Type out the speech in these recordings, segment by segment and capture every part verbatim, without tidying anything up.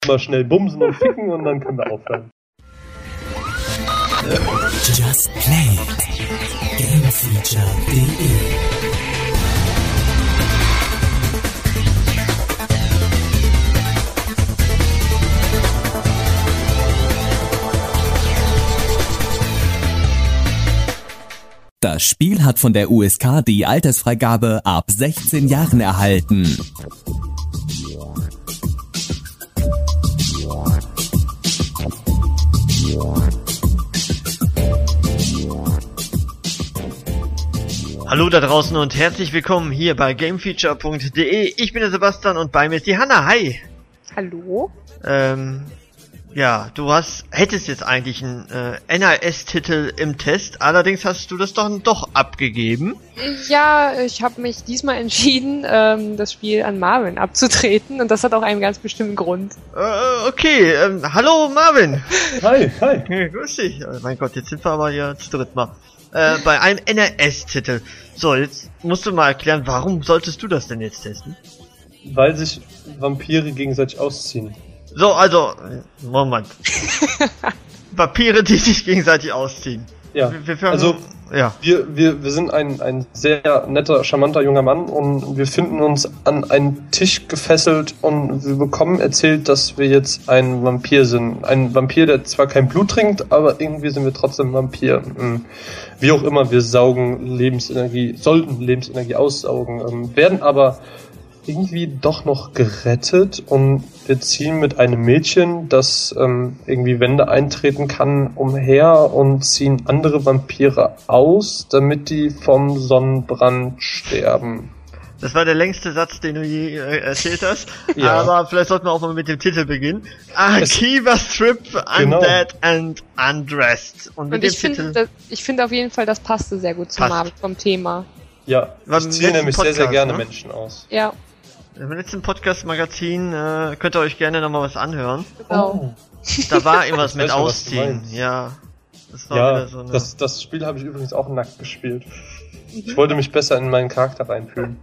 mal schnell bumsen und ficken und dann können wir aufhören. Just Play. Gamefeature punkt de Das Spiel hat von der U S K die Altersfreigabe ab sechzehn Jahren erhalten. Hallo da draußen und herzlich willkommen hier bei Gamefeature punkt de. Ich bin der Sebastian und bei mir ist die Hanna. Hi! Hallo? Ähm, ja, du hast, hättest jetzt eigentlich einen äh, N R S-Titel im Test, allerdings hast du das doch, doch abgegeben. Ja, ich habe mich diesmal entschieden, ähm, das Spiel an Marvin abzutreten und das hat auch einen ganz bestimmten Grund. Äh, okay, ähm, hallo Marvin! Hi, hi! Grüß dich! Oh mein Gott, jetzt sind wir aber hier zu dritt mal. Äh, bei einem N R S-Titel. So, jetzt musst du mal erklären, warum solltest du das denn jetzt testen? Weil sich Vampire gegenseitig ausziehen. So, also, Moment. Vampire, die sich gegenseitig ausziehen. Ja, wir, wir fangen, also ja. wir, wir, wir sind ein, ein sehr netter, charmanter junger Mann und wir finden uns an einen Tisch gefesselt und wir bekommen erzählt, dass wir jetzt ein Vampir sind. Ein Vampir, der zwar kein Blut trinkt, aber irgendwie sind wir trotzdem Vampir. Wie auch immer, wir saugen Lebensenergie, sollten Lebensenergie aussaugen, werden aber irgendwie doch noch gerettet und wir ziehen mit einem Mädchen, das ähm, irgendwie Wände eintreten kann, umher und ziehen andere Vampire aus, damit die vom Sonnenbrand sterben. Das war der längste Satz, den du je äh, erzählt hast, ja. Aber vielleicht sollten wir auch mal mit dem Titel beginnen. Akiva Strip, genau. Undead and Undressed. Und, mit und dem ich Titel finde, ich finde auf jeden Fall, das passte sehr gut zum Marvin vom Thema. Ja, ich ziehe nämlich Podcast, sehr, sehr gerne ne? Menschen aus. Ja. Im letzten Podcast-Magazin äh, könnt ihr euch gerne nochmal was anhören. Genau. Da war irgendwas mit schon, Ausziehen. Ja, das war ja wieder so eine... das, das Spiel habe ich übrigens auch nackt gespielt. Ich wollte mich besser in meinen Charakter reinfühlen.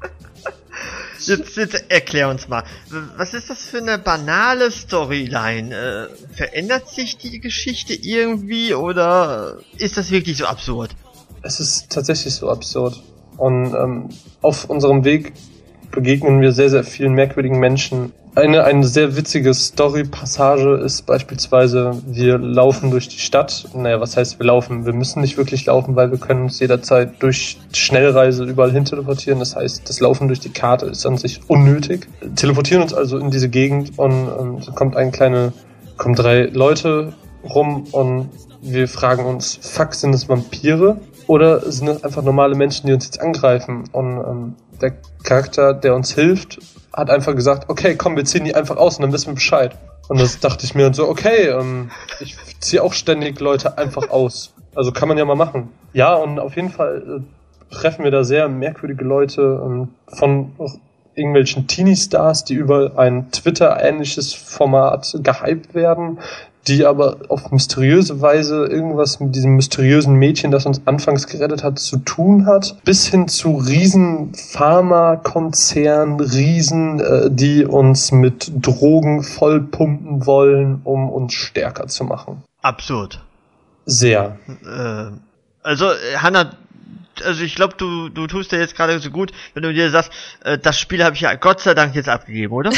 Jetzt, jetzt erklär uns mal, was ist das für eine banale Storyline? Äh, verändert sich die Geschichte irgendwie oder ist das wirklich so absurd? Es ist tatsächlich so absurd. Und ähm, auf unserem Weg begegnen wir sehr, sehr vielen merkwürdigen Menschen. Eine, eine sehr witzige Story-Passage ist beispielsweise, wir laufen durch die Stadt. Naja, was heißt wir laufen? Wir müssen nicht wirklich laufen, weil wir können uns jederzeit durch Schnellreise überall hin teleportieren. Das heißt, das Laufen durch die Karte ist an sich unnötig. Teleportieren uns also in diese Gegend und ähm, so kommt ein kleine, kommen drei Leute rum und wir fragen uns, fuck, sind es Vampire? Oder sind es einfach normale Menschen, die uns jetzt angreifen? Und ähm, der Charakter, der uns hilft, hat einfach gesagt, okay, komm, wir ziehen die einfach aus und dann wissen wir Bescheid. Und das dachte ich mir so, okay, ähm, ich ziehe auch ständig Leute einfach aus. Also kann man ja mal machen. Ja, und auf jeden Fall äh, treffen wir da sehr merkwürdige Leute ähm, von irgendwelchen Teenie-Stars, die über ein Twitter-ähnliches Format gehypt werden, die aber auf mysteriöse Weise irgendwas mit diesem mysteriösen Mädchen, das uns anfangs gerettet hat, zu tun hat, bis hin zu riesen Pharmakonzernen, Riesen, äh, die uns mit Drogen vollpumpen wollen, um uns stärker zu machen. Absurd. Sehr. Äh, also, Hanna, also ich glaube, du du tust dir jetzt gerade so gut, wenn du dir sagst, äh, das Spiel habe ich ja Gott sei Dank jetzt abgegeben, oder?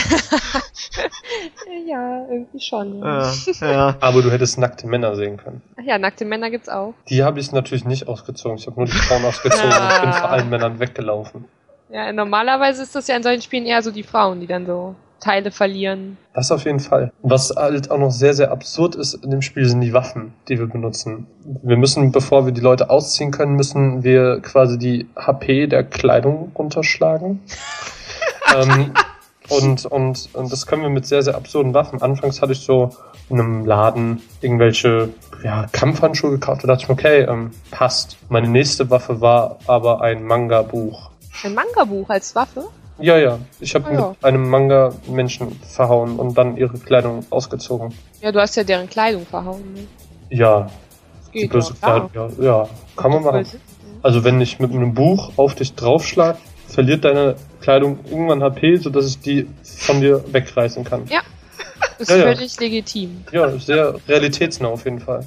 Ja, irgendwie schon. Ja. Ja, ja. Aber du hättest nackte Männer sehen können. Ach ja, nackte Männer gibt's auch. Die habe ich natürlich nicht ausgezogen. Ich habe nur die Frauen ausgezogen Ja. und bin vor allen Männern weggelaufen. Ja, normalerweise ist das ja in solchen Spielen eher so die Frauen, die dann so Teile verlieren. Das auf jeden Fall. Was halt auch noch sehr, sehr absurd ist in dem Spiel, sind die Waffen, die wir benutzen. Wir müssen, bevor wir die Leute ausziehen können, müssen wir quasi die H P der Kleidung runterschlagen. ähm, und, und, und das können wir mit sehr, sehr absurden Waffen. Anfangs hatte ich so in einem Laden irgendwelche ja, Kampfhandschuhe gekauft. Da dachte ich mir, okay, ähm, passt. Meine nächste Waffe war aber ein Manga-Buch. Ein Manga-Buch als Waffe? Ja, ja. Ich habe Ah, ja. mit einem Manga Menschen verhauen und dann ihre Kleidung ausgezogen. Ja, du hast ja deren Kleidung verhauen. Ne? Ja. Das Die geht böse ja, klar. Kleidung, ja. Ja, kann man machen. Also wenn ich mit einem Buch auf dich draufschlag, verliert deine Kleidung irgendwann H P, sodass ich die von dir wegreißen kann. Ja. Ist Ja, ja. völlig legitim. Ja, sehr realitätsnah auf jeden Fall.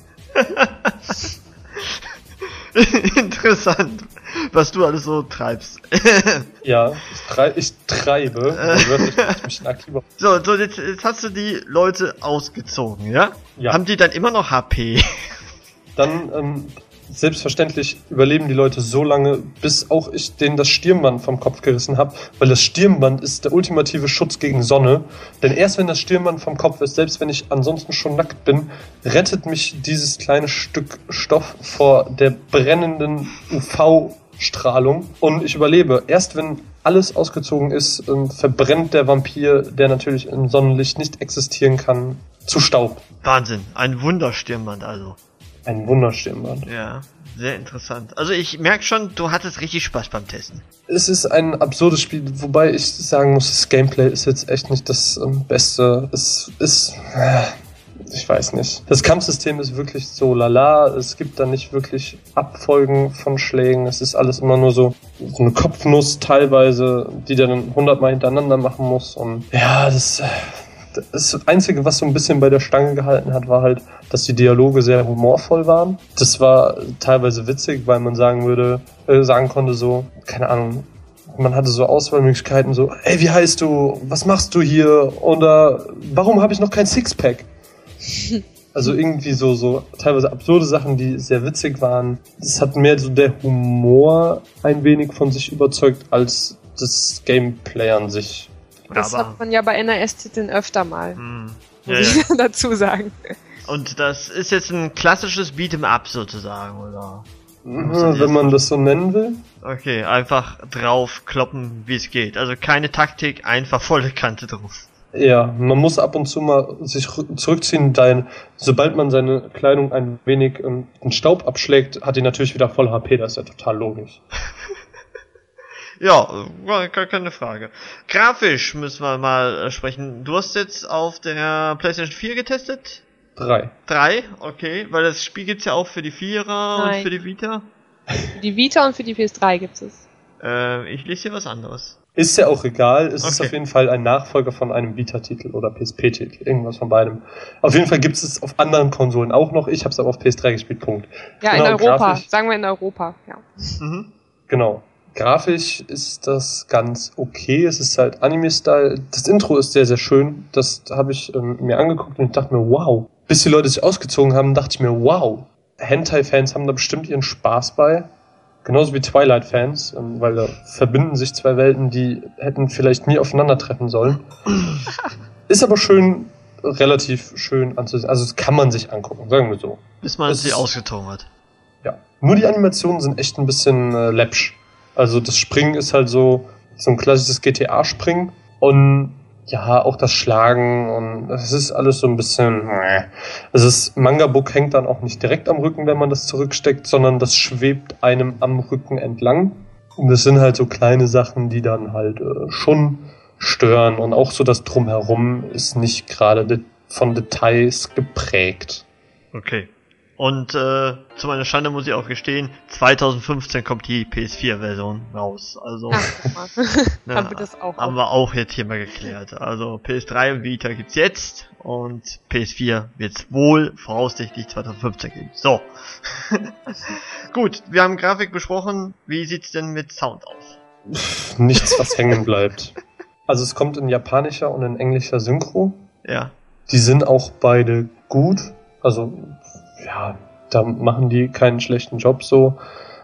Interessant, was du alles so treibst. Ja, ich, trei ich treibe. Also wirklich, ich mich ein aktiver. So, so jetzt, jetzt hast du die Leute ausgezogen, ja? Ja. Haben die dann immer noch H P? Dann, ähm, selbstverständlich überleben die Leute so lange, bis auch ich denen das Stirnband vom Kopf gerissen habe, weil das Stirnband ist der ultimative Schutz gegen Sonne. Denn erst wenn das Stirnband vom Kopf ist, selbst wenn ich ansonsten schon nackt bin, rettet mich dieses kleine Stück Stoff vor der brennenden U V-Strahlung und ich überlebe. Erst wenn alles ausgezogen ist, ähm, verbrennt der Vampir, der natürlich im Sonnenlicht nicht existieren kann, zu Staub. Wahnsinn, ein Wunderstirnband also. Ein Wunderstirnband. Ja, sehr interessant. Also ich merke schon, du hattest richtig Spaß beim Testen. Es ist ein absurdes Spiel, wobei ich sagen muss, das Gameplay ist jetzt echt nicht das ähm, Beste. Es ist, äh, ich weiß nicht. Das Kampfsystem ist wirklich so lala. Es gibt da nicht wirklich Abfolgen von Schlägen. Es ist alles immer nur so, so eine Kopfnuss teilweise, die der dann hundertmal hintereinander machen muss. Und ja, das... Äh, Das Einzige, was so ein bisschen bei der Stange gehalten hat, war halt, dass die Dialoge sehr humorvoll waren. Das war teilweise witzig, weil man sagen würde, äh, sagen konnte so, keine Ahnung, man hatte so Auswahlmöglichkeiten, so, ey, wie heißt du? Was machst du hier? Oder warum habe ich noch kein Sixpack? Also irgendwie so, so teilweise absurde Sachen, die sehr witzig waren. Es hat mehr so der Humor ein wenig von sich überzeugt, als das Gameplay an sich. Das Aber, hat man ja bei N R S-Titeln öfter mal, mh, muss ja, ich ja. dazu sagen. Und das ist jetzt ein klassisches Beat'em-up sozusagen, oder? Mhm, wenn man das so nennen will. Okay, einfach drauf kloppen, wie es geht. Also keine Taktik, einfach volle Kante drauf. Ja, man muss ab und zu mal sich rü- zurückziehen, denn sobald man seine Kleidung ein wenig ähm, den Staub abschlägt, hat die natürlich wieder voll H P, das ist ja total logisch. Ja, äh, gar keine Frage. Grafisch müssen wir mal äh, sprechen. Du hast jetzt auf der PlayStation vier getestet? Drei. Drei? Okay, weil das Spiel gibt's ja auch für die Vierer Nein. und für die Vita. Für die Vita und für die P S drei gibt es. Äh, ich lese hier was anderes. Ist ja auch egal, es ist Okay. auf jeden Fall ein Nachfolger von einem Vita-Titel oder P S P-Titel, irgendwas von beidem. Auf jeden Fall gibt es es auf anderen Konsolen auch noch, ich habe es aber auf P S drei gespielt, Punkt. Ja, Genau, in Europa. grafisch- Sagen wir in Europa, ja. Mhm. Genau. Grafisch ist das ganz okay. Es ist halt Anime-Style. Das Intro ist sehr, sehr schön. Das habe ich ähm, mir angeguckt und ich dachte mir, wow. Bis die Leute sich ausgezogen haben, dachte ich mir, wow. Hentai-Fans haben da bestimmt ihren Spaß bei. Genauso wie Twilight-Fans, ähm, weil da verbinden sich zwei Welten, die hätten vielleicht nie aufeinandertreffen sollen. Ist aber schön, relativ schön anzusehen. Also das kann man sich angucken, sagen wir so. Bis man Es sie ist- ausgetogen hat. Ja. Nur die Animationen sind echt ein bisschen äh, läppsch. Also das Springen ist halt so, so ein klassisches G T A-Springen und ja, auch das Schlagen und es ist alles so ein bisschen, äh. Also das Manga-Book hängt dann auch nicht direkt am Rücken, wenn man das zurücksteckt, sondern das schwebt einem am Rücken entlang. Und das sind halt so kleine Sachen, die dann halt äh, schon stören und auch so das Drumherum ist nicht gerade de- von Details geprägt. Okay. Und äh, zu meiner Schande muss ich auch gestehen, zwanzig fünfzehn kommt die P S vier Version raus. Also Ah, guck mal. ja, Haben wir das auch. haben wir auch jetzt hier mal geklärt. Also P S drei und Vita gibt's jetzt und P S vier wird's wohl voraussichtlich zwanzig fünfzehn geben. So. Gut, wir haben Grafik besprochen. Wie sieht's denn mit Sound aus? Nichts, was hängen bleibt. Also es kommt in japanischer und in englischer Synchro. Ja. Die sind auch beide gut. Also, ja, da machen die keinen schlechten Job so.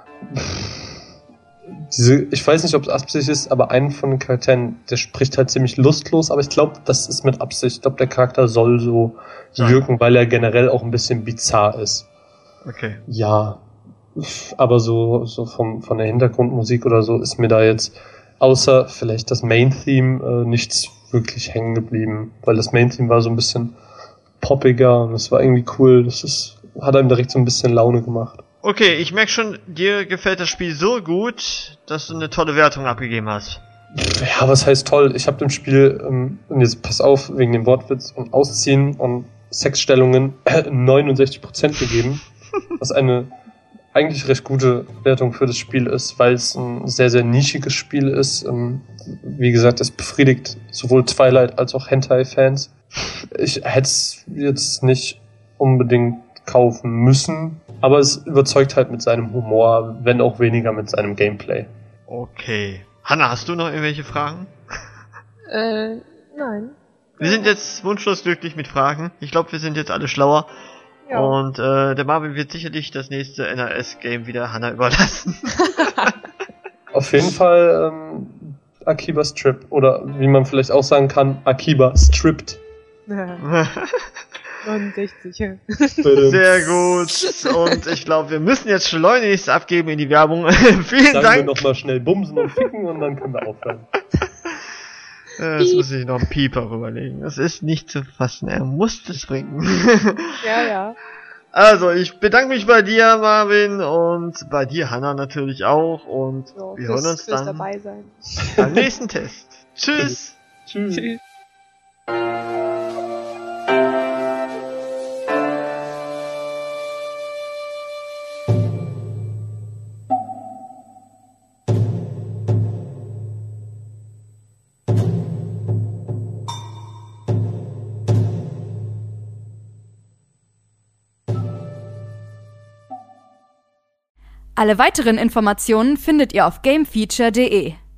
Diese, ich weiß nicht, ob es Absicht ist, aber einen von den Charakteren, der spricht halt ziemlich lustlos, aber ich glaube, das ist mit Absicht. Ich glaube, der Charakter soll so Sein. wirken, weil er generell auch ein bisschen bizarr ist. Okay. Ja, aber so, so vom, von der Hintergrundmusik oder so ist mir da jetzt, außer vielleicht das Main-Theme, äh, nichts wirklich hängen geblieben. Weil das Main-Theme war so ein bisschen poppiger und es war irgendwie cool. Das ist, hat einem direkt so ein bisschen Laune gemacht. Okay, ich merke schon, dir gefällt das Spiel so gut, dass du eine tolle Wertung abgegeben hast. Ja, was heißt toll? Ich habe dem Spiel, ähm, und jetzt pass auf, wegen dem Wortwitz und Ausziehen und Sexstellungen neunundsechzig Prozent gegeben. Was eine eigentlich recht gute Wertung für das Spiel ist, weil es ein sehr, sehr nischiges Spiel ist. Wie gesagt, es befriedigt sowohl Twilight als auch Hentai-Fans. Ich hätte es jetzt nicht unbedingt kaufen müssen, aber es überzeugt halt mit seinem Humor, wenn auch weniger mit seinem Gameplay. Okay. Hanna, hast du noch irgendwelche Fragen? Äh, nein. Wir sind jetzt wunschlos glücklich mit Fragen. Ich glaube, wir sind jetzt alle schlauer. Ja. Und äh, der Marvin wird sicherlich das nächste N R S-Game wieder Hanna überlassen. Auf jeden Fall ähm, Akiba Strip. Oder wie man vielleicht auch sagen kann, Akiba Stripped. neunundsechzig. Sehr gut. Und ich glaube, wir müssen jetzt schleunigst abgeben in die Werbung. Vielen Sagen Dank. wir nochmal schnell bumsen und ficken und dann können wir aufhören. Äh, Jetzt muss ich noch einen Pieper rüberlegen. Das ist nicht zu fassen. Er muss das bringen. Ja, ja. Also, ich bedanke mich bei dir, Marvin, und bei dir, Hanna, natürlich auch. Und So, wir fürs, hören uns fürs dann dabei sein. beim nächsten Test. Tschüss. Tschüss. Tschüss. Alle weiteren Informationen findet ihr auf gamefeature punkt de.